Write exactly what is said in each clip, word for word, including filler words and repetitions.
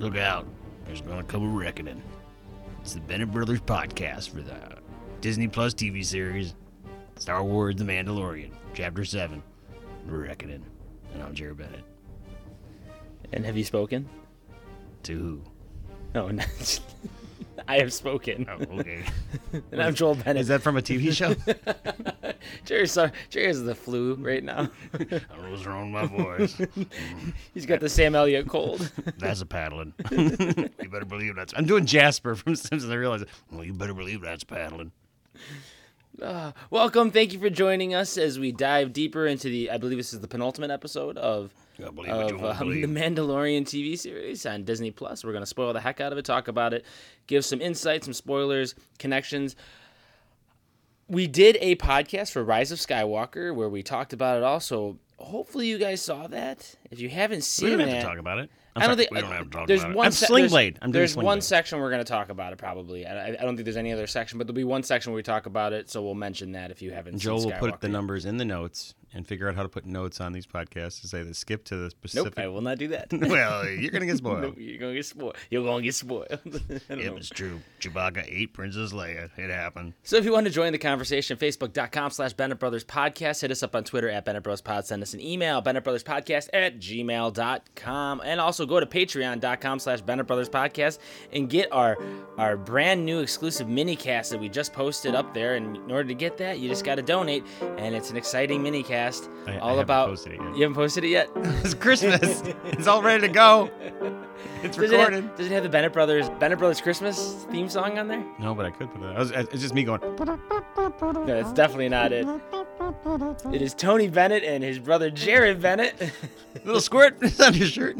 Look out. There's going to come a reckoning. It's the Bennett Brothers podcast for the Disney Plus T V series, Star Wars The Mandalorian, Chapter seven, Reckoning. And I'm Jerry Bennett. And have you spoken? To who? No, not, I have spoken. Oh, okay. And I'm Joel Bennett. Is that from a T V show? Jerry, sorry, Jerry has the flu right now. I don't know what's wrong with my voice. He's got the Sam Elliott cold. That's a paddling. You better believe that's... I'm doing Jasper from Simpsons. I realize, well, you better believe that's paddling. Uh, welcome. Thank you for joining us as we dive deeper into the, I believe this is the penultimate episode of, I believe what you of won't um, the believe. Mandalorian T V series on Disney Plus. We're going to spoil the heck out of it, talk about it, give some insights, some spoilers, connections. We did a podcast for Rise of Skywalker where we talked about it all, so hopefully you guys saw that. If you haven't seen We don't that, have to talk about it. I'm I don't sorry, think we don't have to talk there's about one it. I'm se- Sling there's- Blade. I'm doing There's Sling one Blade. section we're going to talk about it probably. I, I don't think there's any other section, but there'll be one section where we talk about it, so we'll mention that if you haven't Joel seen will Skywalker put the yet. numbers in the notes and figure out how to put notes on these podcasts to say that skip to the specific. Nope, I will not do that. Well, you're gonna get spoiled. Nope, you're gonna get spoiled. You're gonna get spoiled. I don't Yep, know. it's true. Chewbacca ate Princess Leia. It happened. So if you want to join the conversation, facebook.com slash Bennett Brothers Podcast. Hit us up on Twitter at Bennett Bros Pod. Send us an email, Bennett Brothers Podcast at gmail dot com. And also go to patreon.com slash Bennett Brothers Podcast and get our, our brand new exclusive mini cast that we just posted up there. And in order to get that, you just got to donate. And it's an exciting mini cast I- I all haven't about. posted it yet. You haven't posted it yet? It's Christmas. It's all ready to go. It's Does it, recorded. have, does it have the Bennett Brothers Bennett Brothers Christmas theme song on there? No, but I could put it. I was, it's just me going. No, that's definitely not it. It is Tony Bennett and his brother Jared Bennett. Little squirt on your shirt.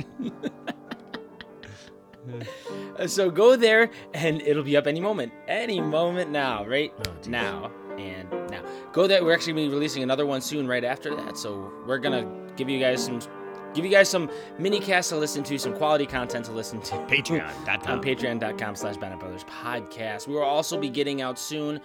So go there and it'll be up any moment. Any moment now, right? Oh, geez. now and now. Go there. We're actually going to be releasing another one soon right after that. So we're going to give you guys some give you guys some mini casts to listen to, some quality content to listen to. Patreon dot com. On patreon.com slash Bennett Brothers Podcast. We will also be getting out soon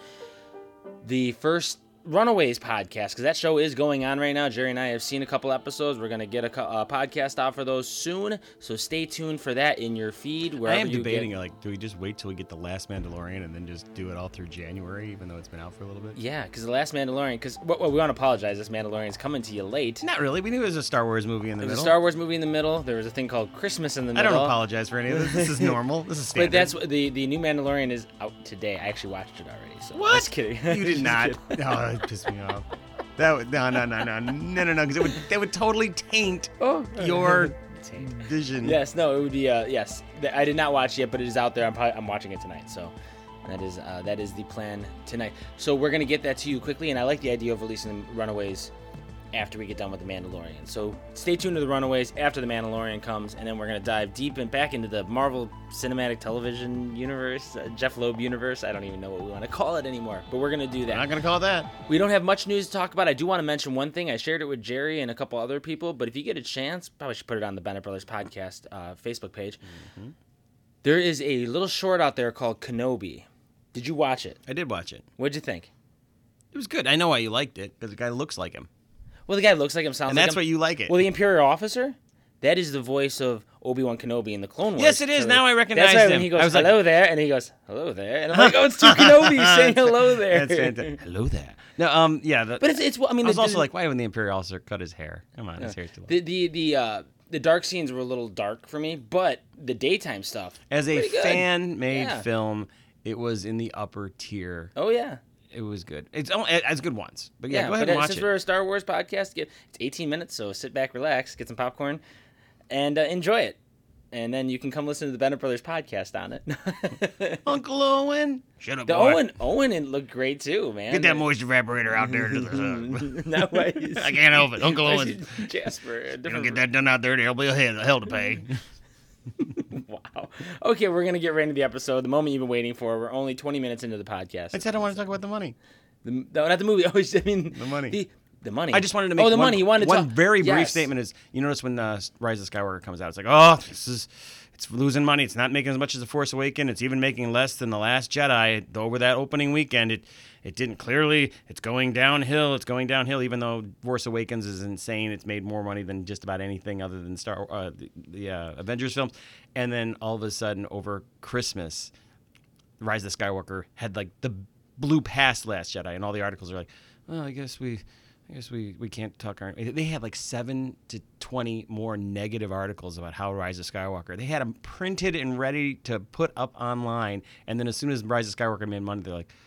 the first Runaways podcast, because that show is going on right now. Jerry and I have seen a couple episodes. We're going to get a, co- a podcast out for those soon, so stay tuned for that in your feed. I Wherever am you debating, get... like, do we just wait till we get the last Mandalorian and then just do it all through January, even though it's been out for a little bit? Yeah, because the last Mandalorian, because well, we want to apologize, this Mandalorian is coming to you late. Not really. We knew it was a Star Wars movie in the There's a middle. Star Wars movie in the middle. There was a thing called Christmas in the I middle. don't apologize for any of this. This is normal. This is standard. But that's what the the new Mandalorian is out today. I actually watched it already. So What? Just kidding. You did Just not. kidding. Oh, that pissed me off. That would, no, no, no, no, no, no, no, because it would, that would totally taint Oh. your vision. Yes, no, it would be. Uh, yes, Th- I did not watch it yet, but it is out there. I'm probably I'm watching it tonight. So that is uh, that is the plan tonight. So we're gonna get that to you quickly, and I like the idea of releasing the Runaways after we get done with the Mandalorian. So stay tuned to the Runaways after the Mandalorian comes, and then we're gonna dive deep and back into the Marvel Cinematic Television universe, uh, Jeff Loeb universe. I don't even know what we want to call it anymore, but we're gonna do I'm that. not going to call it that. We don't have much news to talk about. I do want to mention one thing. I shared it with Jerry and a couple other people, but if you get a chance, probably should put it on the Bennett Brothers Podcast uh, Facebook page. Mm-hmm. There is a little short out there called Kenobi. Did you watch it? I did watch it. What'd you think? It was good. I know why you liked it, because the guy looks like him. Well, the guy looks like him, sounds And like that's him. why you like it. Well, the Imperial officer, that is the voice of Obi-Wan Kenobi in the Clone Wars. Yes, it is. Now I recognize That's why him. when he goes, I was like- hello there, and he goes, hello there, and I'm like, oh, it's two Kenobis saying hello there. That's fantastic. Hello there. No, um, yeah. The, But it's, it's I mean, I was the, also the, like, why would the Imperial officer cut his hair? Come on, his hair's too long. the the the uh, the dark scenes were a little dark for me, but the daytime stuff, As a pretty good. fan-made Yeah. film, it was in the upper tier. Oh yeah. It was good. It's only, it's good once, but yeah, Yeah, go ahead but and uh, watch since it. we're a Star Wars podcast, get, it's eighteen minutes, so sit back, relax, get some popcorn, and uh, enjoy it. And then you can come listen to the Bennett Brothers podcast on it. Uncle Owen, shut up, the boy. Owen Owen it looked great too, man. Get that moisture evaporator out there into the sun. No way. he's- I can't help it, Uncle Owen. Jasper. a You don't different- get that done out there, there'll be a hell, a hell to pay. Wow. Okay, we're gonna get right into the episode. The moment you've been waiting for. We're only twenty minutes into the podcast. I said I want to talk about the money. The, no, not the movie. Oh, I mean The money. The, the money. I just wanted to make Oh, the one, money. You wanted to one talk- very brief Yes. statement. Is you notice when uh, Rise of Skywalker comes out, it's like, oh, this is it's losing money. It's not making as much as The Force Awakens. It's even making less than The Last Jedi. Over that opening weekend, it it didn't clearly. It's going downhill. It's going downhill. Even though Force Awakens is insane, it's made more money than just about anything other than Star uh, the, the uh, Avengers films. And then all of a sudden, over Christmas, Rise of the Skywalker had like the blew past Last Jedi, and all the articles are like, "Well, I guess we." I guess we, we can't talk. Our, they had like seven to twenty more negative articles about how Rise of Skywalker. They had them printed and ready to put up online. And then as soon as Rise of Skywalker made money, they're like,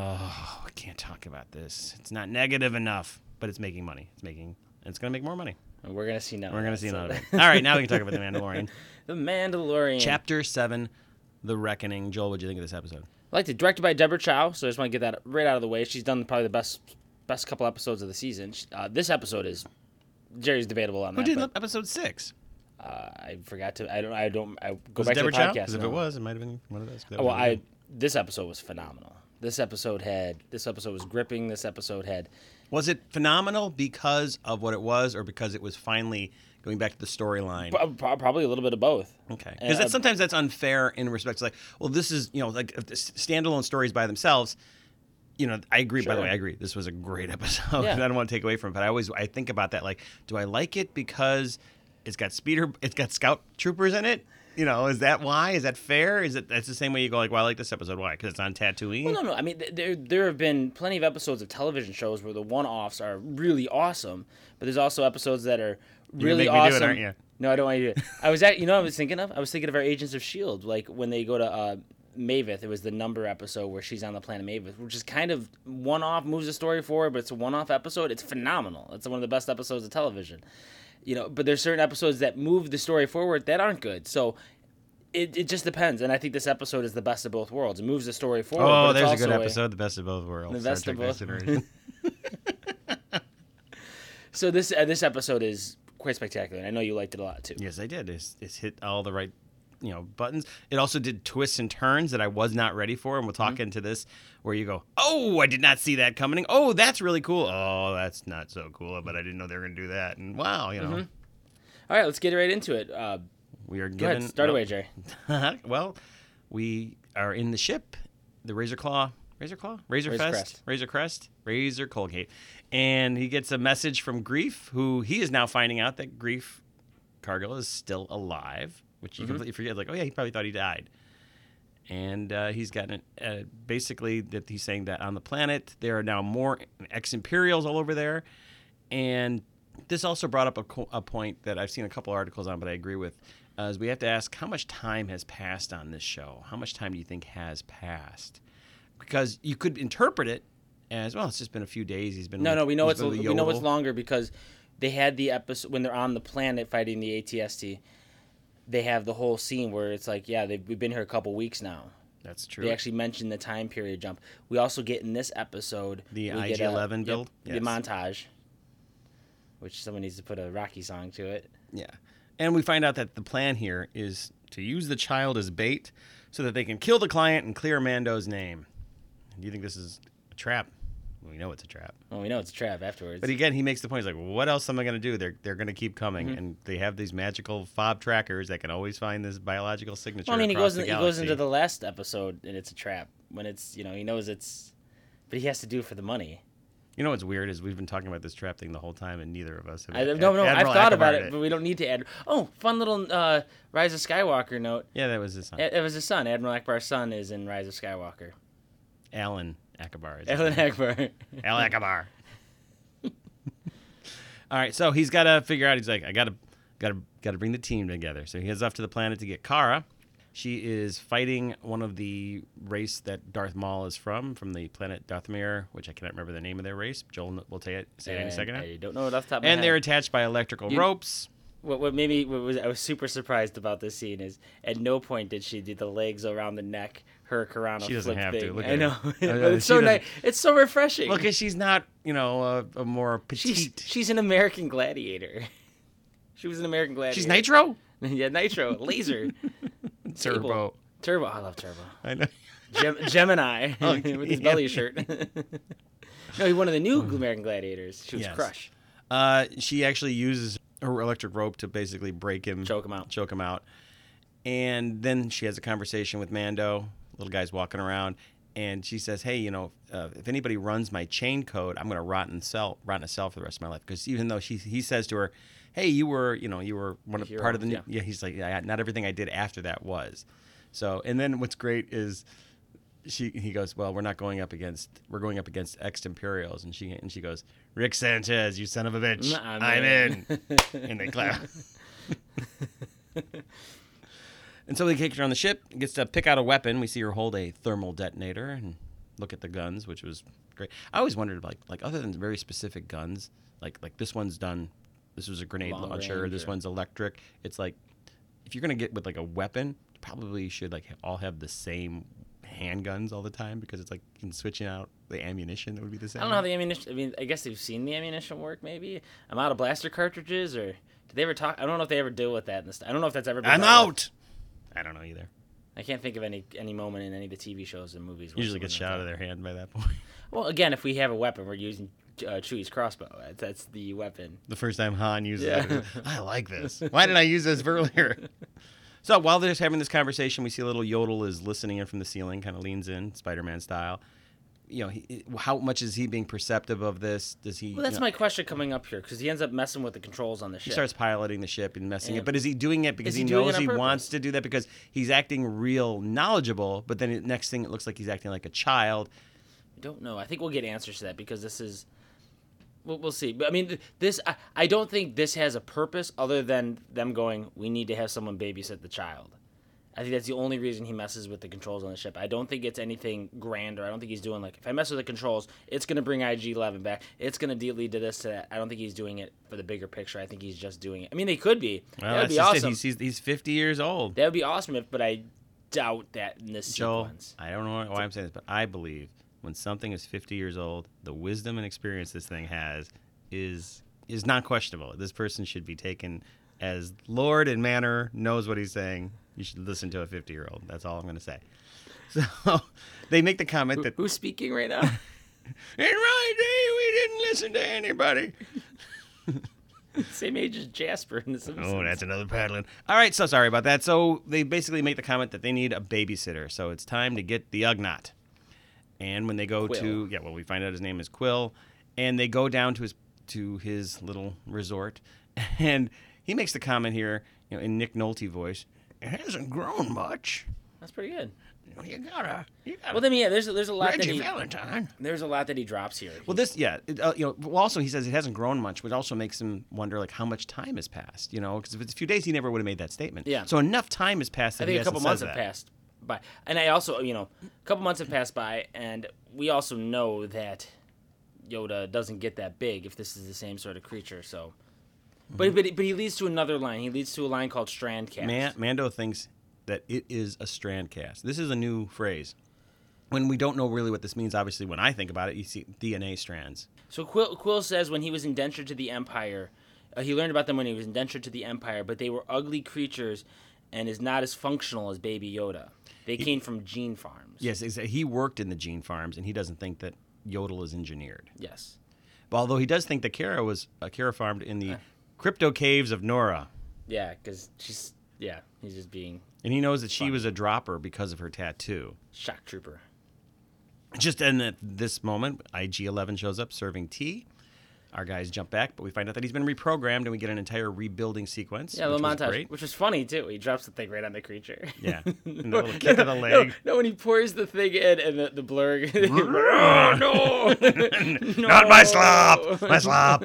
oh, I can't talk about this. It's not negative enough, but it's making money. It's making, it's going to make more money. And we're going to see none We're of going that, to see so. none of it. All right, now we can talk about The Mandalorian. The Mandalorian. Chapter seven, The Reckoning. Joel, what did you think of this episode? I liked it. Directed by Deborah Chow, so I just want to get that right out of the way. She's done probably the best best couple episodes of the season. Uh, this episode is Jerry's debatable on Who that. did but, episode six? uh, I forgot to. I don't. I don't. I go Was back it to Deborah the Chow? podcast. Because if no. it was, it might have been one of those. Oh, well, I this episode was phenomenal. This episode had. This episode was gripping. This episode had. Was it phenomenal because of what it was, or because it was finally going back to the storyline? Pro- probably a little bit of both. Okay, because Uh, sometimes that's unfair in respect to like, well, this is you know like if the standalone stories by themselves. You know, I agree. By the Sure. way, I agree. This was a great episode. Yeah. I don't want to take away from it, but I always I think about that. Like, do I like it because it's got speeder, it's got scout troopers in it? You know, is that why? Is that fair? Is it that's the same way you go like, well, I like this episode. Why? Because it's on Tatooine. Well, no, no. I mean, th- there there have been plenty of episodes of television shows where the one-offs are really awesome, but there's also episodes that are You're really gonna make me do awesome. it, aren't you? No, I don't want you to. I was at. You know, what I was thinking of. I was thinking of our Agents of Shield, like when they go to uh, Maveth. It was the Number episode where she's on the planet Maveth, which is kind of one-off, moves the story forward, but it's a one-off episode. It's phenomenal. It's one of the best episodes of television. You know, but there's certain episodes that move the story forward that aren't good. So. It, it just depends, and I think this episode is the best of both worlds. It moves the story forward. Oh, but there's a it's good also episode, the best of both worlds. The Star best of Trek Next both. Generation. So this uh, this episode is quite spectacular. And I know you liked it a lot too. Yes, I did. It's, it's hit all the right, you know, buttons. It also did twists and turns that I was not ready for, and we'll talk Mm-hmm. into this where you go, oh, I did not see that coming. Oh, that's really cool. Oh, that's not so cool, but I didn't know they were going to do that. And wow, you know, Mm-hmm. All right, let's get right into it. Uh, we are go given. ahead, start well, away, Jerry. well, we are in the ship, the Razor Claw, Razor Claw, Razor, Razor Fest, Crest. Razor Crest, Razor Colgate, and he gets a message from Grief, who he is now finding out that Grief Cargill is still alive, which you Mm-hmm. completely forget. Like, oh yeah, he probably thought he died, and uh, he's gotten uh, basically that he's saying that on the planet there are now more ex-Imperials all over there, and this also brought up a, co- a point that I've seen a couple articles on, but I agree with. Uh, is we have to ask how much time has passed on this show. How much time do you think has passed? Because you could interpret it as, well, it's just been a few days. He's been No, with- no, we know he's it's been with we know it's Yodel. longer because they had the episode when they're on the planet fighting the A T S T. They have the whole scene where it's like, yeah, they've, we've been here a couple weeks now. That's true. They actually mentioned the time period jump. We also get in this episode The we I get G a- eleven yep, build? the Yes. montage, which someone needs to put a Rocky song to it. Yeah. And we find out that the plan here is to use the child as bait so that they can kill the client and clear Mando's name. Do you think this is a trap? We know it's a trap. Well, we know it's a trap afterwards. But again, he makes the point. He's like, what else am I going to do? They're, they're going to keep coming. Mm-hmm. And they have these magical fob trackers that can always find this biological signature Well, I mean, he across goes the in, he goes galaxy. into the last episode and it's a trap when it's you know he knows it's, but he has to do it for the money. You know what's weird is we've been talking about this trap thing the whole time, and neither of us have. I, no, no, I've Admiral thought about Akbar it, but we don't need to add. Oh, fun little uh, Rise of Skywalker note. Yeah, that was his son. It, it was his son. Admiral Akbar's son is in Rise of Skywalker. Alan Akbar. Is his Alan name. Akbar. Al Akbar. All right, so he's got to figure out. He's like, I got to, got to, got to bring the team together. So he heads off to the planet to get Kara. She is fighting one of the race that Darth Maul is from, from the planet Dathomir, which I cannot remember the name of their race. Joel will say it, say it in a And second. I don't know it off the top of my And they're head. attached by electrical You- ropes. What, what made me what was I was super surprised about this scene is at no point did she do the legs around the neck, her Karana She doesn't flip have to. thing. Look I at know, her. but Uh, it's she so doesn't- nice. It's so refreshing. Look, she's not, you know, a, a more petite. she's she's an American gladiator. She was an American gladiator. She's Nitro? Yeah, Nitro, laser, Turbo. Table. Turbo. I love Turbo. I know. Gem- Gemini Okay, with his yeah. belly shirt. No, he's one of the new American gladiators. She was Yes. Crush. Uh, she actually uses her electric rope to basically break him, Choke him out. choke him out. And then she has a conversation with Mando. Little guy's walking around, and she says, "Hey, you know, uh, if anybody runs my chain code, I'm going to rot in cell, rot in a cell for the rest of my life." Because even though she, he says to her, "Hey, you were, you know, you were one of hero, part of the new," yeah. yeah, he's like, "Yeah, not everything I did after that was." So, and then what's great is she, he goes, "Well, we're not going up against, we're going up against ex-Imperials," and she, and she goes, "Rick Sanchez, you son of a bitch, I'm I'm in." in," and they clap. And so they take her on the ship, gets to pick out a weapon. We see her hold a thermal detonator and look at the guns, which was great. I always wondered, like, like other than very specific guns, like like this one's done. This was a grenade Long launcher. range This or- one's electric. It's like if you're gonna get with like a weapon, you probably should like all have the same handguns all the time because it's like you can switching out the ammunition that would be the same. I don't know how the ammunition. I mean, I guess they've seen the ammunition work. Maybe I'm out of blaster cartridges, or did they ever talk? I don't know if they ever deal with that. In this, I don't know if that's ever been. I'm brought up. out. I don't know either. I can't think of any any moment in any of the T V shows and movies. where Usually gets someone shot out does of that. their hand by that point. Well, again, if we have a weapon, we're using uh, Chewie's crossbow. That's, that's the weapon. The first time Han uses Yeah. it, I like this. Why didn't I use this earlier? So while they're having this conversation, we see a little Yodel is listening in from the ceiling, kind of leans in, Spider-Man style. You know, he, how much is he being perceptive of this? Does he? Well, that's you know, my question coming up here because he ends up messing with the controls on the He ship. starts piloting the ship and messing And- it, but is he doing it because Is he, he doing knows it on he purpose? wants to do that because he's acting real knowledgeable? But then the next thing, it looks like he's acting like a child. I don't know. I think we'll get answers to that because this is. We'll, we'll see. But I mean, th- this. I, I don't think this has a purpose other than them going, we need to have someone babysit the child. I think that's the only reason he messes with the controls on the ship. I don't think it's anything grander. I don't think he's doing like, if I mess with the controls, it's going to bring I G eleven back. It's going to lead to this, to that. I don't think he's doing it for the bigger picture. I think he's just doing it. I mean, they could be. Well, that would that's be just awesome. it. He's, he's, he's fifty years old. That would be awesome, if, but I doubt that in this Joel, sequence. I don't know why I'm saying this, but I believe when something is fifty years old, the wisdom and experience this thing has is is not questionable. This person should be taken as Lord and Manor, knows what he's saying. You should listen to a fifty-year-old. That's all I'm going to say. So they make the comment that, Who's speaking right now? in my day, we didn't listen to anybody. Same age as Jasper in The Simpsons. Oh, that's another paddling. All right, so sorry about that. So they basically make the comment that they need a babysitter. So it's time to get the Ugnaught. And when they go Quill. to, yeah, well, we find out his name is Quill, and they go down to his to his little resort, and he makes the comment here, you know, in Nick Nolte voice, "It hasn't grown much. That's pretty good. You know, you gotta, you gotta." Well, then yeah, there's there's a lot that Reggie he Valentine. there's a lot that he drops here. Well, this, yeah, it, uh, you know. Well, also he says it hasn't grown much, which also makes him wonder, like, how much time has passed. You know, because if it's a few days, he never would have made that statement. Yeah. So enough time has passed. That I think he a couple hasn't months said have that. passed by, and I also, you know, a couple months have passed by, and we also know that Yoda doesn't get that big if this is the same sort of creature. So, but but but he leads to another line. He leads to a line called Strandcast. Man, Mando thinks that it is a strand cast. This is a new phrase. When we don't know really what this means, obviously, when I think about it, you see D N A strands. So Quill, Quill says when he was indentured to the Empire, uh, he learned about them when he was indentured to the Empire, but they were ugly creatures and is not as functional as Baby Yoda. They came from gene farms. Yes, exa- he worked in the gene farms, and he doesn't think that Yodel is engineered. Yes. But although he does think that Kara was uh, Kara farmed in the crypto caves of Nora, Yeah, because she's, yeah, he's just being and he knows that she Fun. was a dropper because of her tattoo. shock trooper. Just and at this moment, I G eleven shows up serving tea. Our guys jump back, but we find out that he's been reprogrammed, and we get an entire rebuilding sequence. Yeah, a which little was montage, great. which was funny, too. He drops the thing right on the creature. Yeah, and the little kick of the No, leg. no, when he pours the thing in and the, the blur. oh, no! Not my slop! My slop!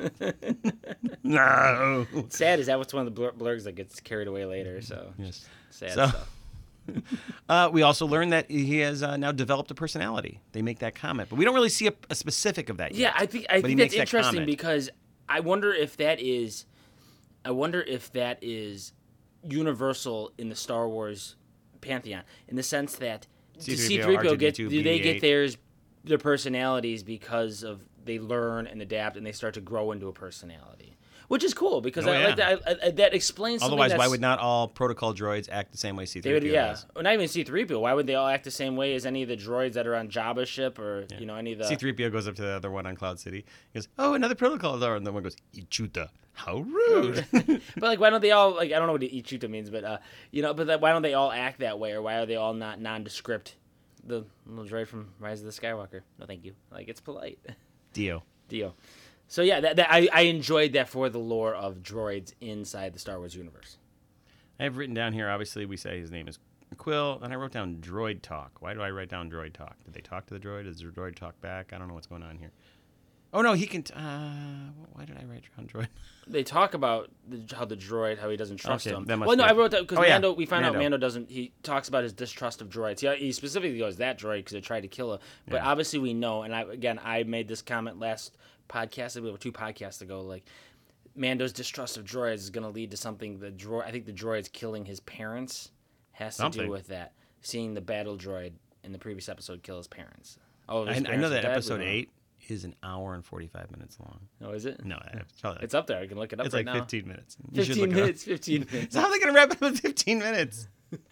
No! Sad is that what's one of the blur- blurgs that gets carried away later, so Yes. sad So- stuff. Uh, we also learn that he has uh, now developed a personality. They make that comment, but we don't really see a, a specific of that Yeah, yet. I think I But he think that's makes that interesting comment. because I wonder if that is, I wonder if that is universal in the Star Wars pantheon, in the sense that C does three C P O, three P O R two D get two, do they B B get eight. theirs their personalities because of they learn and adapt and they start to grow into a personality, which is cool because Oh, I yeah. like that. I, I, that explains. something Otherwise, why that's- would not all protocol droids act the same way C They three would, P O yeah. does? Well, not even C three P O. Why would they all act the same way as any of the droids that are on Jabba's ship or, you know, any of the... C three P O goes up to the other one on Cloud City. He goes, oh, another protocol droid. And the one goes, Ichuta. How rude. But, like, why don't they all... Like, I don't know what Ichuta means, but, uh, you know, but that, why don't they all act that way? Or why are they all not nondescript? The little droid from Rise of the Skywalker. No, thank you. Like, it's polite. Dio. Dio. So, yeah, that, that I, I enjoyed that for the lore of droids inside the Star Wars universe. I have written down here, obviously, we say his name is Quill, and I wrote down droid talk. Why do I write down droid talk? Did they talk to the droid? Does the droid talk back? I don't know what's going on here. Oh, no, he can... T- uh, why did I write down droid? They talk about the, how the droid, how he doesn't trust Okay, him. that must Well, no, be- I wrote that because Oh, yeah, Mando. We find out Mando. Mando doesn't. He talks about his distrust of droids. Yeah, he specifically goes that droid because they tried to kill her. But Yeah. obviously, we know. And I again, I made this comment last podcast. I believe two podcasts ago. Like Mando's distrust of droids is going to lead to something. The droid. I think the droid's killing his parents has to Something. do with that. Seeing the battle droid in the previous episode kill his parents. Oh, I, his I parents know are that dead? We episode don't know. eight is an hour and forty-five minutes long. Oh, is it? No, it's probably like, It's up there. I can look it up it's right like now. fifteen minutes. You should Fifteen look it up. minutes. Fifteen minutes. So how are they going to wrap it up in fifteen minutes?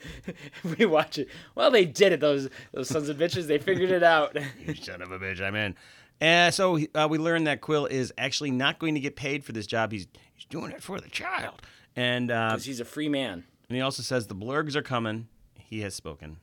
We watch it. Well, they did it. Those those sons of bitches. They figured it out. You son of a bitch, I'm in. Uh, so uh, we learned that Quill is actually not going to get paid for this job. He's he's doing it for the child. And, uh, Because he's a free man. and he also says the blurgs are coming. He has spoken.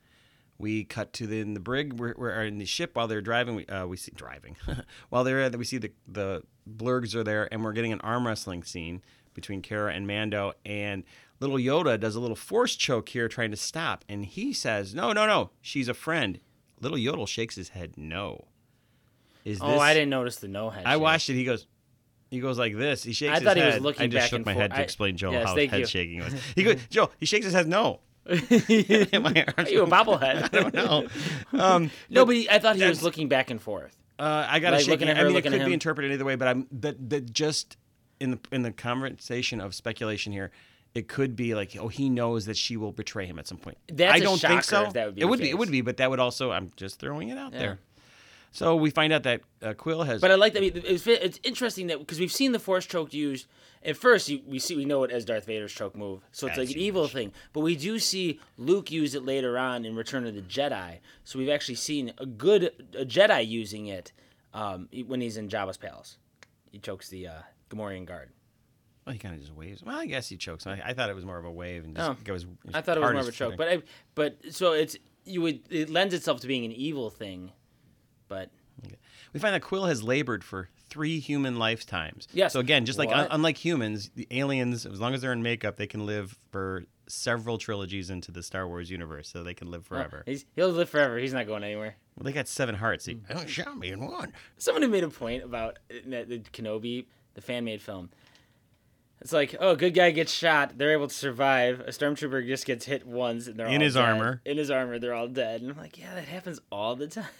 We cut to the in the brig. We're, we're in the ship while they're driving. We uh, we see driving while they're we see the the blurgs are there, and we're getting an arm wrestling scene between Kara and Mando. And little Yoda does a little force choke here, trying to stop, and he says, "No, no, no, she's a friend." Little Yoda shakes his head, "No." Is Oh, this? I didn't notice the no head. I shake. watched it. He goes. He goes like this. He shakes I his thought he head. was looking I just back shook and my forth. head to I- explain Joe Yes, how thank head you. shaking was. He goes, Joe. He shakes his head. No. Are My arms you a bobblehead? I don't know. Um, No, but he, I thought he was that's- looking back and forth. uh, I got to Like, shake. looking at I her, mean, it looking could at be him. interpreted either way, but I'm that that just in the in the conversation of speculation here, it could be like, oh, he knows that she will betray him at some point. That's I a don't think shocker so. if that would be it the would be. It case. would be, but that would also. I'm just throwing it out Yeah. there. So we find out that uh, Quill has. But I like that. It's, it's interesting that because we've seen the force choke used. At first, you, we see we know it as Darth Vader's choke move, so it's As like an you evil wish. thing. But we do see Luke use it later on in Return of the Jedi. So we've actually seen a good a Jedi using it um, when he's in Jabba's palace. He chokes the uh, Gamorrean guard. well, he kind of just waves. Well, I guess he chokes. I, I thought it was more of a wave and just Oh. goes. I thought it was more of a choke, but I, but so it's you would it lends itself to being an evil thing, but we find that Quill has labored for three human lifetimes. Yes. So again, just like What? un- unlike humans, the aliens, as long as they're in makeup, they can live for several trilogies into the Star Wars universe, so they can live forever. he's, he'll live forever. He's not going anywhere. Well, they got seven hearts. He only shot me in one. Someone made a point about the, the Kenobi, the fan-made film. It's like, oh, good guy gets shot. They're able to survive. A stormtrooper just gets hit once, and they're In all his dead. armor. In his armor, they're all dead. And I'm like, yeah, that happens all the time.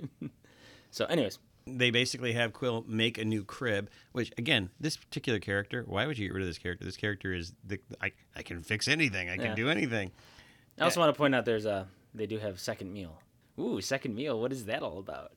So, anyways, They basically have Quill make a new crib, which again, this particular character, why would you get rid of this character? This character is the I, I can fix anything. I can Yeah. do anything. I also want to point out there's a they do have second meal. Ooh, second meal. What is that all about?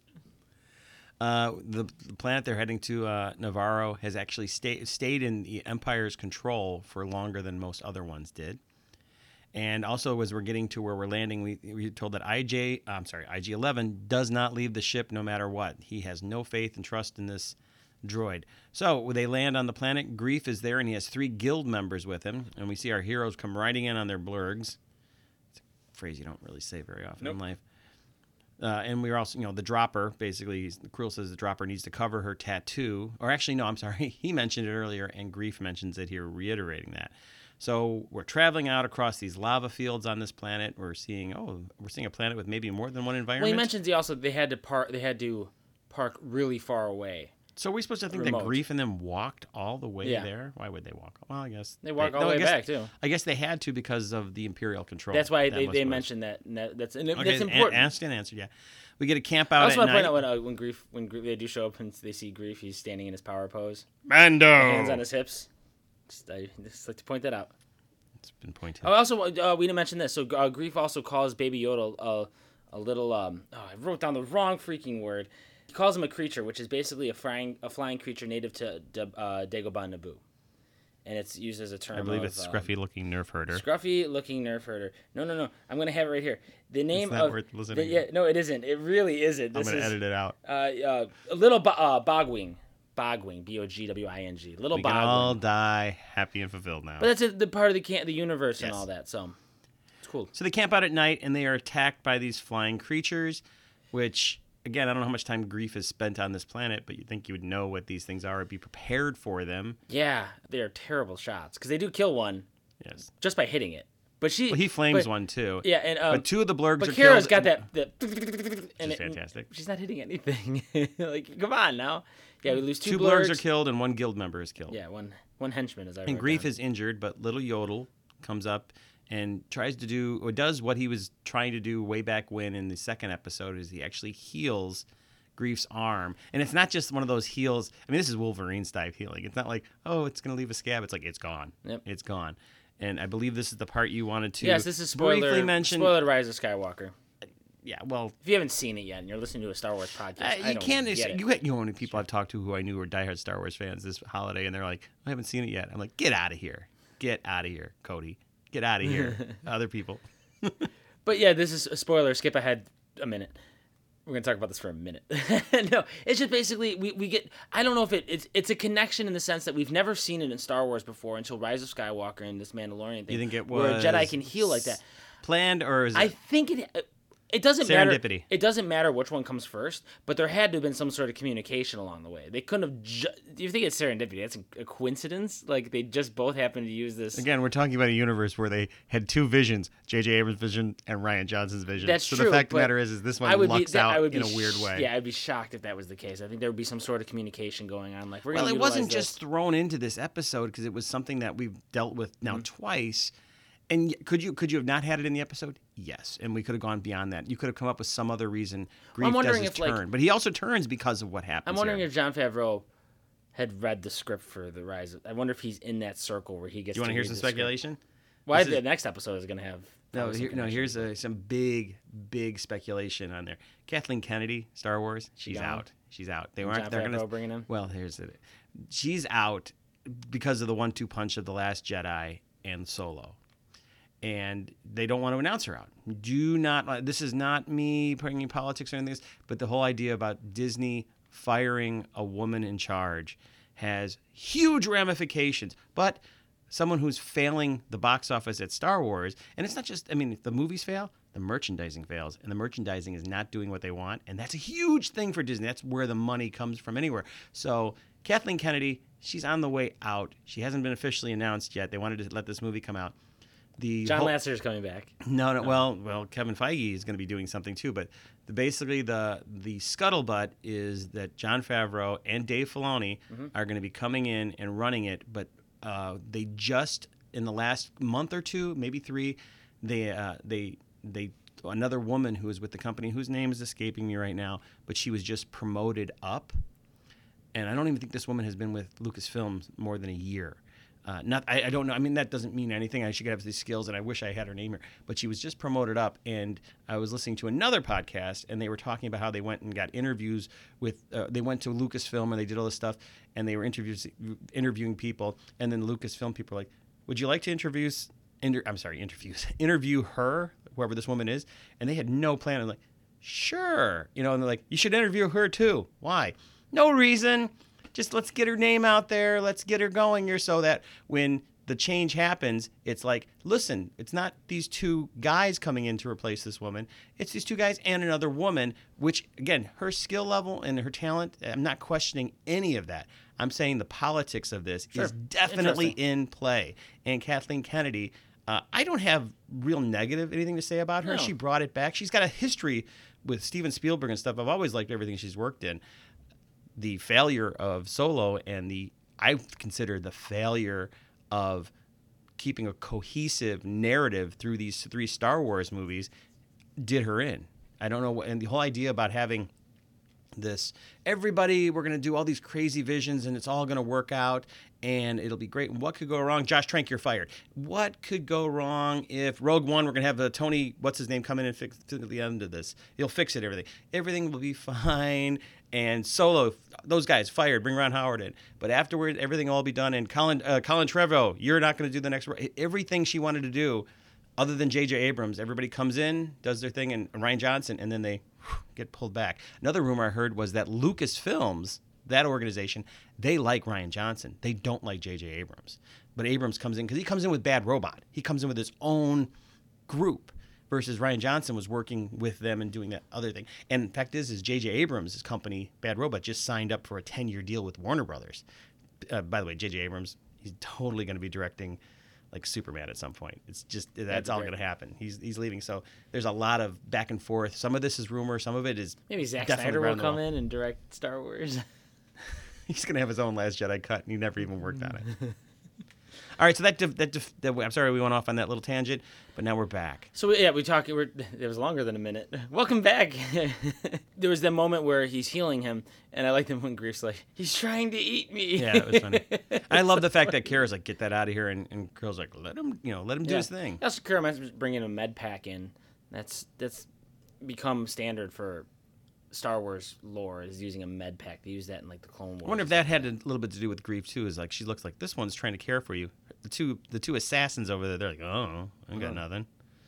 Uh, the, the planet they're heading to, uh, Navarro, has actually stay, stayed in the Empire's control for longer than most other ones did. And also, as we're getting to where we're landing, we we told that I J, I'm sorry, I G eleven does not leave the ship no matter what. He has no faith and trust in this droid. So when they land on the planet, Grief is there, and he has three guild members with him. And we see our heroes come riding in on their blurgs. It's a phrase you don't really say very often in Nope. life. Uh, and we are also, you know, the dropper, basically, he's- Krill says the dropper needs to cover her tattoo. Or actually, no, I'm sorry. He mentioned it earlier, and Grief mentions it here, reiterating that. So we're traveling out across these lava fields on this planet. We're seeing, oh, we're seeing a planet with maybe more than one environment. Well, he mentions he also they had to park. They had to park really far away. So are we supposed to think remote. that Grief and them walked all the way Yeah. there? Why would they walk? Well, I guess They walk all no, the I way guess- back too. I guess they had to because of the Imperial control. That's why That they, must they was- mentioned that. And that that's and Okay, that's an- important. asked and answered. Yeah, we get a camp I out also at want to point night. out when, uh, when Grief when Grief, they do show up and they see Grief, he's standing in his power pose, Mando. hands on his hips. Just, I just like to point that out. It's been pointed. Oh, also, uh, we didn't mention this. So uh, Grief also calls Baby Yoda uh, a little. Um, oh, I wrote down the wrong freaking word. he calls him a creature, which is basically a flying a flying creature native to uh, Dagobah Naboo, and it's used as a term. I believe of, it's scruffy-looking nerf herder. Scruffy-looking nerf herder. No, no, no. I'm gonna have it right here. The name it's not of worth listening the, yeah, no, it isn't. It really isn't. This I'm gonna is, edit it out. Uh, uh, a little bo- uh, bogwing, bogwing, B O G W I N G. Little We bogwing. can all die happy and fulfilled now. But that's a, the part of the can- the universe and Yes. all that. So it's cool. So they camp out at night and they are attacked by these flying creatures, which, again, I don't know how much time Grief has spent on this planet, but you'd think you would know what these things are and be prepared for them. Yeah, they are terrible shots because they do kill one Yes. just by hitting it. But she, Well, he flames but- one too. Yeah, and um, but two of the blurgs but are Kara's killed. got that, that and is it- fantastic. She's not hitting anything. Like, come on now. Yeah, we lose two, Two blurgs. blurgs are killed and one guild member is killed. Yeah, one one henchman is. I And wrote Grief down. is injured, but little Yodel comes up and tries to do, or does what he was trying to do way back when in the second episode, is he actually heals Grief's arm. And it's not just one of those heals. I mean, this is Wolverine type healing. It's not like, oh, it's going to leave a scab. It's like, it's gone. Yep. It's gone. And I believe this is the part you wanted to Yes, this is spoiler. briefly mention. Spoiler: Rise of Skywalker. Yeah, well, If you haven't seen it yet and you're listening to a Star Wars podcast, Uh, I you don't can't. get it. You get you know, many people I've talked to who I knew were diehard Star Wars fans this holiday, and they're like, "I haven't seen it yet." I'm like, "Get out of here! Get out of here, Cody! Get out of here!" Other people. But yeah, this is a spoiler. Skip ahead a minute. We're gonna talk about this for a minute. No, it's just basically we, we get. I don't know if it, it's it's a connection in the sense that we've never seen it in Star Wars before until Rise of Skywalker and this Mandalorian thing. You think it where a was Jedi can heal like that? Planned or is it? I think it. It doesn't matter. Serendipity. It doesn't matter which one comes first, but there had to have been some sort of communication along the way. They couldn't have. Ju- Do you think it's serendipity? That's a, a coincidence. Like they just both happened to use this. Again, we're talking about a universe where they had two visions: J J Abrams' vision and Ryan Johnson's vision. That's so true. the fact of the but matter is, is this one I would be, lucks that- out I would be in a weird sh- way. Yeah, I'd be shocked if that was the case. I think there would be some sort of communication going on. Like we're Well, gonna it wasn't utilize just this. thrown into this episode because it was something that we've dealt with now Mm-hmm. twice. And y- could you could you have not had it in the episode? Yes, and we could have gone beyond that. You could have come up with some other reason. Grief I'm wondering does his if, like- turn, but he also turns because of what happens. I'm wondering here. if Jon Favreau had read the script for the Rise. Of, I wonder if he's in that circle where he gets. Do you want to to hear read some the script. speculation? Why This the is- next episode is going to have? No, probably some here, no. connection. Here's a, some big, big speculation on there. Kathleen Kennedy, Star Wars, she's gone? out. She's out. They Jon weren't. They're Favreau gonna bringing him. Well, here's it. She's out because of the one-two punch of the Last Jedi and Solo, and they don't want to announce her out. Do not. This is not me bringing politics or anything, but the whole idea about Disney firing a woman in charge has huge ramifications. But someone who's failing the box office at Star Wars, and it's not just. I mean, if the movies fail, the merchandising fails, and the merchandising is not doing what they want, and that's a huge thing for Disney. That's where the money comes from anywhere. So Kathleen Kennedy, she's on the way out. She hasn't been officially announced yet. They wanted to let this movie come out. The John whole- Lasseter's coming back. no, no. Well, well, Kevin Feige is going to be doing something too. But the, basically, the the scuttlebutt is that Jon Favreau and Dave Filoni Mm-hmm. are going to be coming in and running it. But uh, they just in the last month or two, maybe three, they uh, they they another woman who is with the company whose name is escaping me right now, but she was just promoted up. And I don't even think this woman has been with Lucasfilm more than a year. Uh, not, I, I don't know. I mean, that doesn't mean anything. I should have these skills, and I wish I had her name here. But she was just promoted up, and I was listening to another podcast, and they were talking about how they went and got interviews with. Uh, they went to Lucasfilm, and they did all this stuff, and they were interviews, interviewing people, and then the Lucasfilm people were like, "Would you like to introduce? Inter, I'm sorry, interviews. Interview her, whoever this woman is." And they had no plan. I'm like, "Sure," you know. And they're like, "You should interview her too." Why? No reason. Just let's get her name out there. Let's get her going here so that when the change happens, it's like, listen, it's not these two guys coming in to replace this woman. It's these two guys and another woman, which, again, her skill level and her talent, I'm not questioning any of that. I'm saying the politics of this Sure. is definitely Interesting. in play. And Kathleen Kennedy, uh, I don't have real negative anything to say about her. No. She brought it back. She's got a history with Steven Spielberg and stuff. I've always liked everything she's worked in. The failure of Solo and the I consider the failure of keeping a cohesive narrative through these three Star Wars movies did her in. I don't know what, and the whole idea about having this, everybody, we're going to do all these crazy visions and it's all going to work out and it'll be great. And what could go wrong? Josh Trank, you're fired. What could go wrong if Rogue One, we're going to have uh, Tony, what's his name, come in and fix to the end of this. He'll fix it, everything. Everything will be fine. And Solo, those guys fired, bring Ron Howard in. But afterward, everything will all be done. And Colin, uh, Colin Trevorrow, you're not going to do the next, everything she wanted to do, other than J J Abrams, everybody comes in, does their thing, and Rian Johnson, and then they whew, get pulled back. Another rumor I heard was that Lucasfilms, that organization, they like Rian Johnson. They don't like J J Abrams. But Abrams comes in, because he comes in with Bad Robot. He comes in with his own group, versus Rian Johnson was working with them and doing that other thing. And the fact is, is J J Abrams' company, Bad Robot, just signed up for a ten-year deal with Warner Brothers. Uh, by the way, J J Abrams, he's totally going to be directing like Superman at some point. It's just, that's That'd all great. going to happen. He's he's leaving. So there's a lot of back and forth. Some of this is rumor. Some of it is Maybe Zack definitely Snyder will ground come level. in and direct Star Wars. He's going to have his own Last Jedi cut, and he never even worked on it. All right, so that, def- that, def- that I'm sorry we went off on that little tangent, but now we're back. So yeah, we talked. We're, it was longer than a minute. Welcome back. There was that moment where he's healing him, and I like them when Grief's like, "He's trying to eat me." Yeah, it was funny. I love the fact that Kara's like, "Get that out of here," and, and Krill's like, "Let him, you know, let him do Yeah. his thing." That's Kira might just bringing a med pack in. That's that's become standard for Star Wars lore, is using a med pack. They use that in like the Clone Wars. I wonder if that had a little bit to do with Grief too. Is like she looks like this one's trying to care for you. The two the two assassins over there, they're like, "Oh, I got Uh-huh. nothing."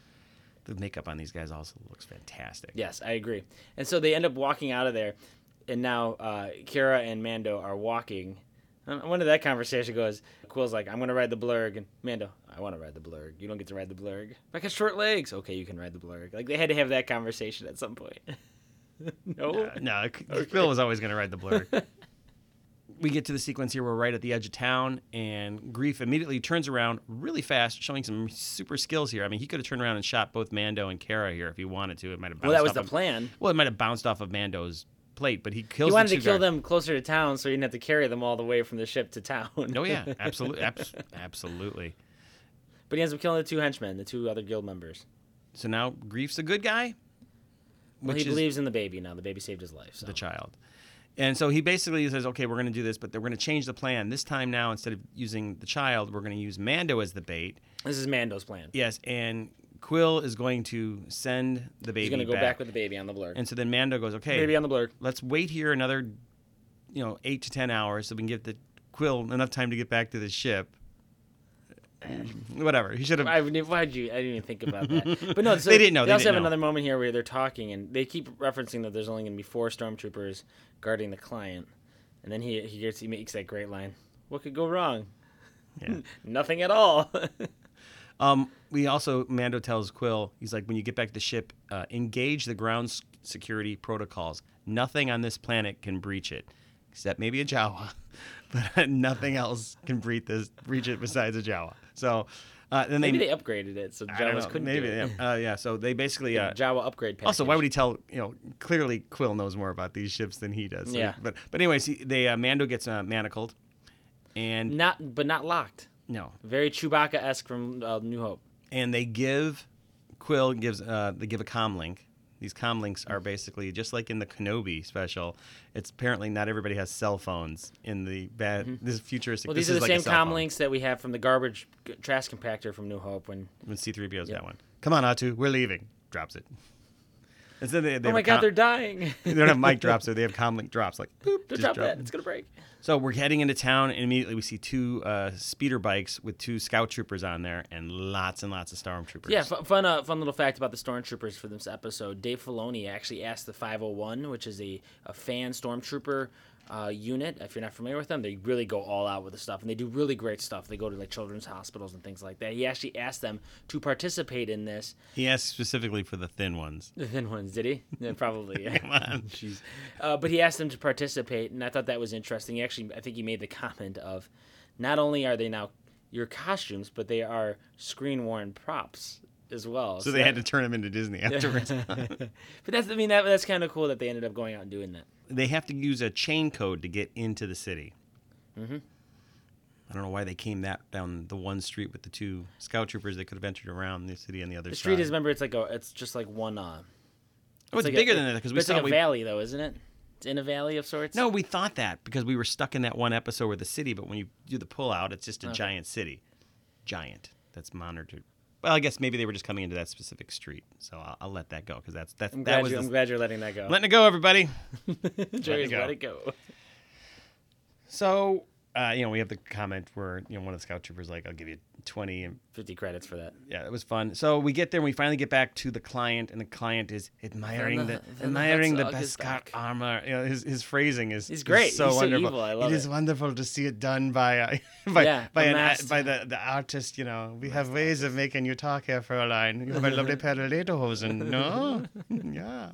The makeup on these guys also looks fantastic. Yes, I agree. And so they end up walking out of there, and now uh, Kira and Mando are walking. I wonder that conversation goes. Quill's like, "I'm gonna ride the Blurg," and Mando, "I want to ride the Blurg. You don't get to ride the Blurg. I got short legs." "Okay, you can ride the Blurg." Like they had to have that conversation at some point. No. Uh, no, Phil was always going to ride the blur. We get to the sequence here. We're right at the edge of town, and Grief immediately turns around really fast, showing some super skills here. I mean, he could have turned around and shot both Mando and Kara here if he wanted to. It might have bounced Well, that was off the of, plan. Well, it might have bounced off of Mando's plate, but he kills He wanted the to two kill guards. them closer to town, so he didn't have to carry them all the way from the ship to town. Oh, yeah, absolutely. Abs- absolutely. But he ends up killing the two henchmen, the two other guild members. So now Grief's a good guy, Well, which he is believes in the baby now. The baby saved his life. So. the child. And so he basically says, okay, we're going to do this, but we're going to change the plan. This time now, instead of using the child, we're going to use Mando as the bait. This is Mando's plan. Yes, and Quill is going to send the baby He's going to go back. back with the baby on the Blurg. And so then Mando goes, okay, Baby on the Blurg. let's wait here another, you know, eight to ten hours so we can give the Quill enough time to get back to the ship. Whatever. He should have. I, why'd you? I didn't even think about that. But no, so They didn't know. They, They also didn't have know. another moment here where they're talking, and they keep referencing that there's only going to be four stormtroopers guarding the client, and then he he gets he makes that great line: "What could go wrong? Yeah. Nothing at all." Um, we also, Mando tells Quill, he's like, when you get back to the ship, uh, engage the ground s- security protocols. Nothing on this planet can breach it, except maybe a Jawa, but nothing else can breach this, breach it besides a Jawa. So, uh, then Maybe they, they upgraded it so I don't Jawas know, couldn't maybe, do it. yeah, uh, yeah. So they basically, uh, Jawa upgrade package. also, why would he tell? You know, clearly Quill knows more about these ships than he does. So- Yeah. But but anyways, he, they uh, Mando gets uh, manacled, and Not, but not locked. no, Very Chewbacca-esque from uh, New Hope. and they give Quill gives uh, they give a comm link. These comm links are basically just like in the Kenobi special. It's apparently not everybody has cell phones in the bad this futuristic. Well, this these are is the like a same cell comm phone. links that we have from the garbage g- trash compactor from New Hope. When When C three P O's Yep. got one. Come on, Atu, we're leaving. Drops it. And so they, they oh have my a God, com- they're dying. they don't have mic drops, so they have comm link drops. Like boop, Don't just drop drop. that. It's gonna break. So we're heading into town, and immediately we see two uh, speeder bikes with two scout troopers on there, and lots and lots of stormtroopers. Yeah, f- fun uh, fun little fact about the stormtroopers for this episode. Dave Filoni actually asked the five oh one, which is a, a fan stormtrooper uh, unit. If you're not familiar with them, they really go all out with the stuff, and they do really great stuff. They go to like children's hospitals and things like that. He actually asked them to participate in this. He asked specifically for the thin ones. The thin ones, did he? Yeah, probably. Yeah. Come on. Jeez. Uh, but he asked them to participate, and I thought that was interesting. He actually, I think he made the comment of, not only are they now your costumes, but they are screen-worn props as well. So they that- had to turn them into Disney afterwards. but that's, I mean, that, that's kind of cool that they ended up going out and doing that. They have to use a chain code to get into the city. Mhm. I don't know why they came that down the one street with the two scout troopers. They could have entered around the city on the other The side. street is, remember, it's like a, it's just like one. Uh, Oh, it's like bigger a, than that because but we it's saw like a we, valley, though, isn't it? It's in a valley of sorts. No, we thought that because we were stuck in that one episode with the city, but when you do the pull out, it's just a Okay. giant city. Giant. That's monitored. Well, I guess maybe they were just coming into that specific street, so I'll, I'll let that go because that's that's I'm that glad, was you, the, I'm glad you're letting that go. letting it go, everybody. Jerry's go. let it go. So, uh, you know, we have the comment where you know one of the scout troopers like, "I'll give you twenty," and fifty credits for that. yeah, it was fun. So we get there, and we finally get back to the client, and the client is admiring Then the, the- then the admiring the Herzog is Beskar back. armor. You know, his his phrasing is He's is great. so He's so wonderful. evil. I love it is it. wonderful to see it done by uh, by Yeah, by a an, master. by the, the artist. You know, we have ways of making you talk here, Fräulein. You have a lovely pair of lederhosen, no? Yeah.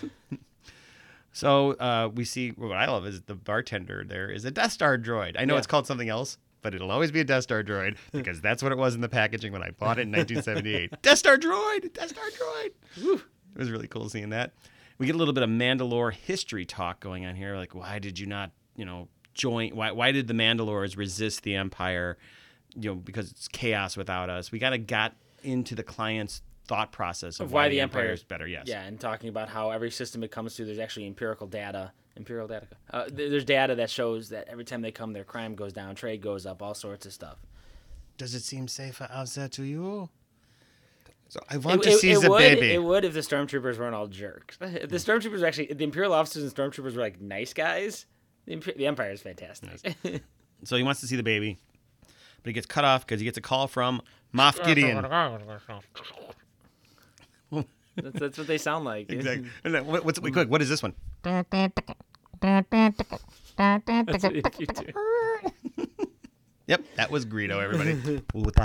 So uh, we see what I love is the bartender there is a Death Star droid. I know Yeah. it's called something else, but it'll always be a Death Star droid because that's what it was in the packaging when I bought it in nineteen seventy-eight. Death Star droid, Death Star droid. Woo. It was really cool seeing that. We get a little bit of Mandalore history talk going on here, like why did you not, you know, join? Why why did the Mandalores resist the Empire? You know, because it's chaos without us. We kind of got into the client's thought process of, Of why why the the Empire Empire- is better. Yes. Yeah, and talking about how every system it comes to, there's actually empirical data. Imperial data. Uh, th- there's data that shows that every time they come, their crime goes down, trade goes up, all sorts of stuff. Does it seem safer out there to you? So I want It, to it- see it the would, baby. It would if the stormtroopers weren't all jerks. If the stormtroopers were actually, the Imperial officers and stormtroopers were like nice guys, the, Imper- the Empire is fantastic. So he wants to see the baby, but he gets cut off because he gets a call from Moff Gideon. that's, that's what they sound like. Exactly. And then, what- What's wait, quick? What is this one? That's what you do. Yep, that was Greedo. Everybody.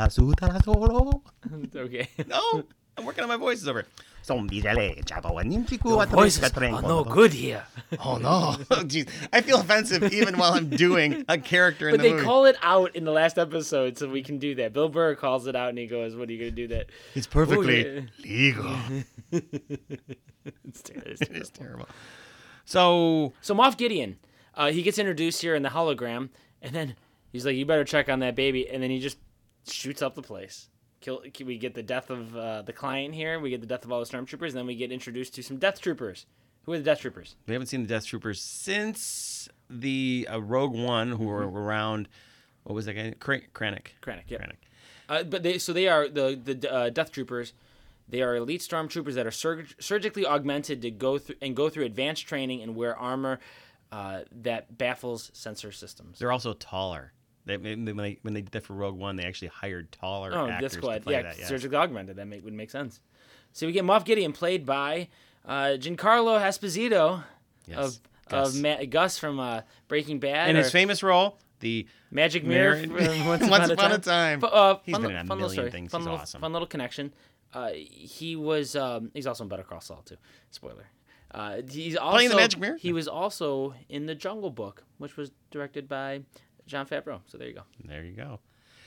Okay. No, I'm working on my voices over. Voices Your are no good here. Oh no! Oh, jeez, I feel offensive even while I'm doing a character in But the they movie. call it out in the last episode, so we can do that. Bill Burr calls it out, and he goes, "What are you gonna do that?" It's perfectly Oh, legal. It's ter- it's It is terrible. So So Moff Gideon, uh, he gets introduced here in the hologram, and then he's like, "You better check on that baby," and then he just shoots up the place. Kill. We get the death of uh, the client here. We get the death of all the stormtroopers, and then we get introduced to some Death Troopers. Who are the Death Troopers? we haven't seen the Death Troopers since the uh, Rogue One, who were around. What was that guy? Kra- Krennic. Krennic. Yeah. Krennic. Uh, but they so they are the the uh, Death Troopers. They are elite stormtroopers that are surg- surgically augmented to go through and go through advanced training and wear armor uh, that baffles sensor systems. They're also taller. They, when they when they did that for Rogue One, they actually hired taller Oh, actors Death Squad. to play Yeah, that. Yes. surgically augmented. That make, would make sense. So we get Moff Gideon played by uh, Giancarlo Esposito Yes. of Gus. of Ma- Gus from uh, Breaking Bad. In or his famous role, the Magic Mirror. Mirror- from Once, Once Upon a Time. Fu- uh, He's fun, been in a fun little million story. things. Fun He's little, awesome. Fun little connection. Uh, he was. Um, he's also in Better Call Saul too. Spoiler. Uh, he's also Playing the Magic Mirror? He was also in the Jungle Book, which was directed by Jon Favreau. So there you go. There you go.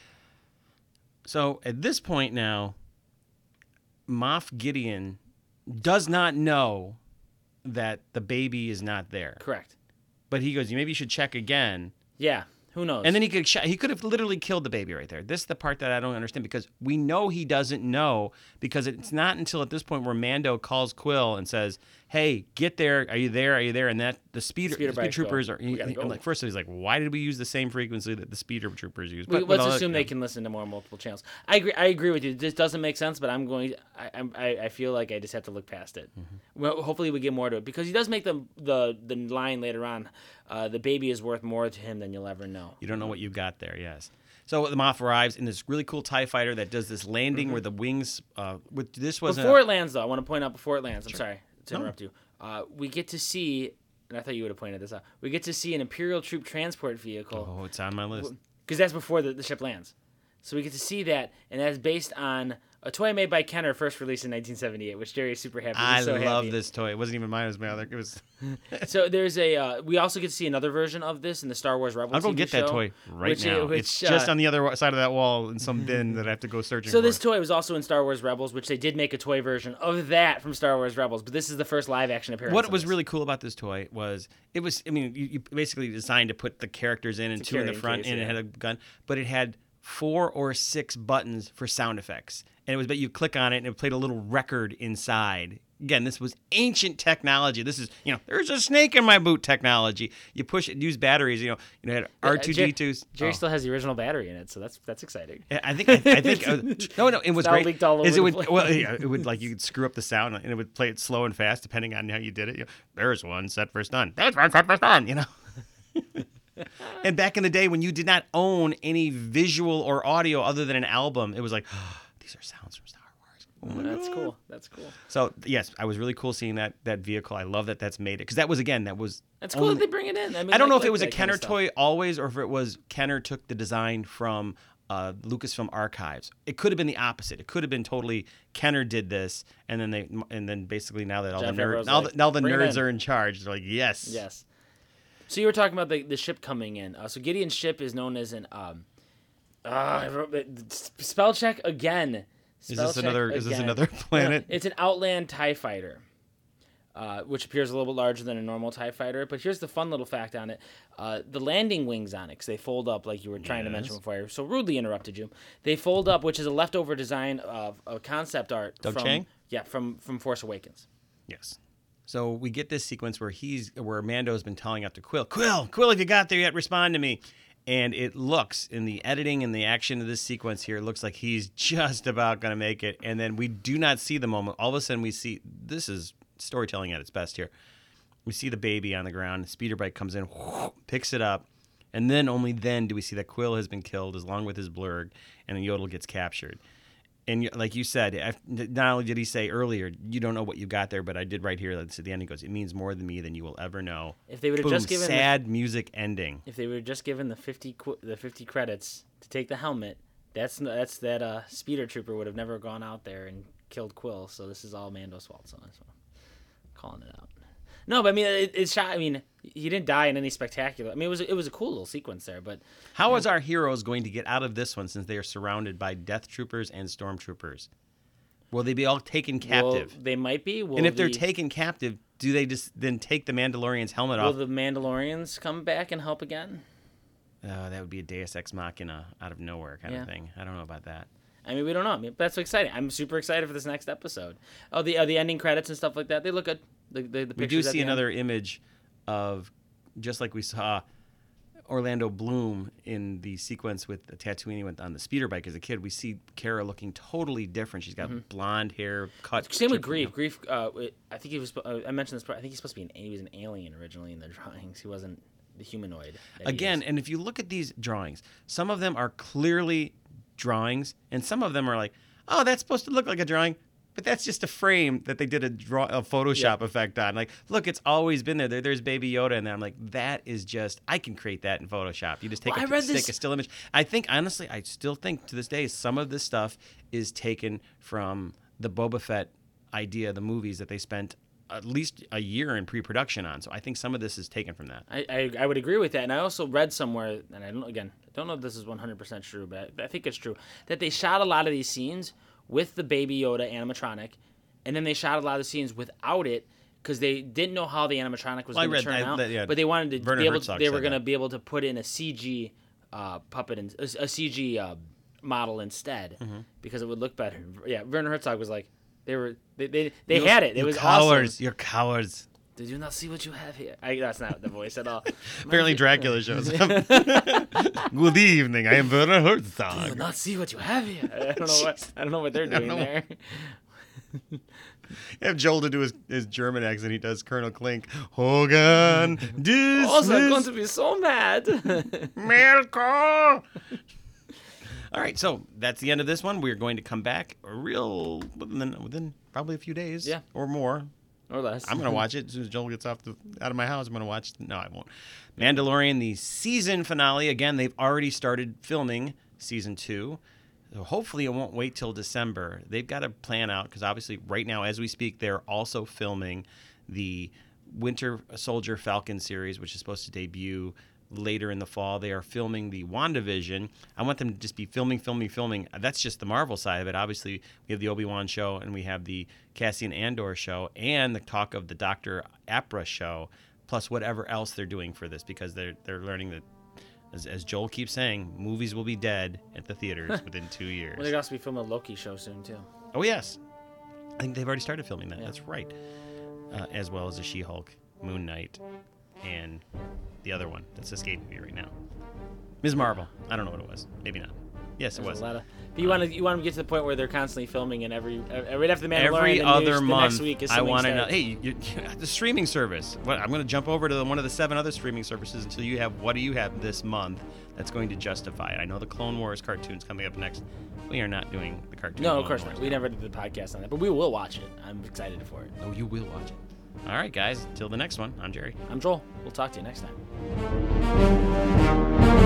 So at this point now, Moff Gideon does not know that the baby is not there. Correct. But he goes, maybe you should check again. Yeah. Who knows? And then he could sh- he could have literally killed the baby right there. This is the part that I don't understand because we know he doesn't know because it's not until at this point where Mando calls Quill and says, "Hey, get there! Are you there? Are you there?" And that the speeder, Speeder the speed bikes go. troopers are. We gotta I'm go. like, first he's like, "Why did we use the same frequency that the speeder troopers use?" We, But- but let's all that- assume yeah. they can listen to more multiple channels. I agree. I agree with you. This doesn't make sense, but I'm going. I I'm- I, I feel like I just have to look past it. Mm-hmm. Well, hopefully we get more to it because he does make the the the line later on. Uh, the baby is worth more to him than you'll ever know. You don't know what you got there, yes. So the Moff arrives in this really cool TIE fighter that does this landing where the wings. Uh, with, this was Before it lands, though, I want to point out before it lands. I'm sorry to No. interrupt you. Uh, we get to see, and I thought you would have pointed this out. We get to see an Imperial troop transport vehicle Oh, it's on my list. because that's before the, the ship lands. So we get to see that, and that's based on a toy made by Kenner, first released in nineteen seventy-eight, which Jerry is super happy. I He's so love happy. this toy. It wasn't even mine. It was my other. It was. So there's a. Uh, we also get to see another version of this in the Star Wars Rebels. I'll go T V get that show, toy right which, now. Which, it's just uh, on the other side of that wall in some bin that I have to go searching So for. this toy was also in Star Wars Rebels, which they did make a toy version of that from Star Wars Rebels. But this is the first live action appearance. What of was this. really cool about this toy was it was. I mean, you, you basically designed to put the characters in and two in the carrying front, case, and yeah. it had a gun, but it had four or six buttons for sound effects, and it was. But you click on it, and it played a little record inside. again, this was ancient technology. This is, you know, there's a snake in my boot technology. You push it, use batteries. You know, you know, had R two D twos. Jerry oh. still has the original battery in it, so that's that's exciting. I think I, I think uh, no no it was now great. leaked all is over it the would place. well yeah, it would like you could screw up the sound and it would play it slow and fast depending on how you did it. You know, there's one set for stun. There's one set for stun. You know. And back in the day when you did not own any visual or audio other than an album, it was like, oh, these are sounds from Star Wars. Oh my That's God. cool. That's cool. So yes, I was really cool seeing that that vehicle. I love that that's made it because that was again that was. That's cool only, that they bring it in. I, mean, I don't like- know if like it was a that kind Kenner of stuff. toy always, or if it was Kenner took the design from uh, Lucasfilm Archives. It could have been the opposite. It could have been totally Kenner did this, and then they and then basically now that all Jeff the nerds Favreau's now, like, the, now the "Bring it nerds in." are in charge. They're like, yes, Yes. So you were talking about the, the ship coming in. Uh, so Gideon's ship is known as an um. Uh, I wrote it- spell check again. Is Spell this check another? Is this again. another planet? It's an Outland TIE fighter, uh, which appears a little bit larger than a normal TIE fighter. But here's the fun little fact on it: uh, the landing wings on it, 'cause they fold up, like you were trying to mention Yes. before I so rudely interrupted you. They fold up, which is a leftover design of, of concept art Doug from Chiang? yeah from from Force Awakens. Yes. So we get this sequence where he's where Mando's been telling up to Quill, Quill, Quill, if you got there yet, respond to me. And it looks in the editing and the action of this sequence here, it looks like he's just about going to make it. And then we do not see the moment. All of a sudden, we see this is storytelling at its best here. We see the baby on the ground. The speeder bike comes in, picks it up, and then only then do we see that Quill has been killed, along with his blurg, and Yodel gets captured. And y- like you said, I- not only did he say earlier, you don't know what you got there, but I did right here. That's at the end. He goes, "It means more to me than you will ever know." If they would have Boom, just given the- sad music ending. If they were just given the fifty qu- the fifty credits to take the helmet, that's that's that uh, speeder trooper would have never gone out there and killed Quill. So this is all Mando's fault. So that's what I'm calling it out. No, but I mean, it, it's shot. I mean, he didn't die in any spectacular. I mean, it was it was a cool little sequence there. But How is our heroes going to get out of this one since they are surrounded by death troopers and stormtroopers? Will they be all taken captive? will, they might be. Will and if they're the, taken captive, do they just then take the Mandalorian's helmet will off? the Mandalorians come back and help again? Oh, that would be a Deus Ex Machina out of nowhere kind Yeah. of thing. I don't know about that. I mean, we don't know. I mean, that's exciting. I'm super excited for this next episode. Oh, the uh, the ending credits and stuff like that. They look good. The, the, the We do pictures at see the end. another image of, just like we saw Orlando Bloom in the sequence with the Tatooine went on the speeder bike as a kid. We see Kara looking totally different. She's got blonde hair, cut. Same with chip- Grief. Grief. Uh, I think he was. Uh, I mentioned this. I think he's supposed to be an. He was an alien originally in the drawings. He wasn't the humanoid. that he Again, is. and if you look at these drawings, some of them are clearly drawings, and some of them are like, oh, that's supposed to look like a drawing, but that's just a frame that they did a draw a Photoshop effect on. Like, look, it's always been there. there. There's Baby Yoda in there. I'm like, that is just, I can create that in Photoshop. You just take Well, a, I read stick this- a still image. I think, honestly, I still think to this day, some of this stuff is taken from the Boba Fett idea, the movies that they spent at least a year in pre-production on. So I think some of this is taken from that. I, I I would agree with that. And I also read somewhere, and I don't again, I don't know if this is one hundred percent true, but I, I think it's true that they shot a lot of these scenes with the Baby Yoda animatronic, and then they shot a lot of the scenes without it because they didn't know how the animatronic was Well, I going to read turn that- out. that- yeah, but they wanted to Werner be able. Herzog they were said going to that. be able to put in a C G uh, puppet and a, a C G uh, model instead Mm-hmm. because it would look better. Yeah, Werner Herzog was like, they were they they, they You- had it. It you was cowards. awesome. You're cowards. Did you not see what you have here? I, that's not the voice at all. Apparently Dracula shows up. Good evening. I am Werner Do you Herzog. not see what you have here? I don't know what I don't know what they're don't doing know. there. Have Joel to do his, his German accent. He does Colonel Klink. Hogan, dismiss Also, I'm going to be so mad. Mirko. All right, so that's the end of this one. We're going to come back a real within, within probably a few days, Yeah. or more. or less. I'm going to watch it as soon as Joel gets off the, out of my house. I'm going to watch. No, I won't. Mandalorian, the season finale. Again, they've already started filming season two. So hopefully it won't wait till December. They've got to plan out because obviously right now, as we speak, they're also filming the Winter Soldier Falcon series, which is supposed to debut later in the fall. They are filming the WandaVision. I want them to just be filming, filming, filming. That's just the Marvel side of it. Obviously, we have the Obi-Wan show, and we have the Cassian Andor show, and the talk of the Doctor Apra show, plus whatever else they're doing for this, because they're they're learning that, as, as Joel keeps saying, movies will be dead at the theaters within two years. Well, they're going to be filming a Loki show soon too. Oh, yes. I think they've already started filming that. Yeah. That's right. Uh, as well as the She-Hulk, Moon Knight, and the other one that's escaping me right now. Miz Marvel. I don't know what it was. Maybe not. Yes, There's it was. a lot of. But you want to you want to get to the point where they're constantly filming, and every uh, right after the Mandalorian, Every the other news, the month, next week is I something want to know. starts. Hey, you, you, the streaming service. What, I'm going to jump over to the, one of the seven other streaming services until you have. What do you have this month that's going to justify it? I know the Clone Wars cartoon's coming up next. We are not doing the cartoon. No, Clone of course Wars not. We now. never did the podcast on that, but we will watch it. I'm excited for it. Oh, you will watch it. All right, guys. Till the next one. I'm Jerry. I'm Joel. We'll talk to you next time.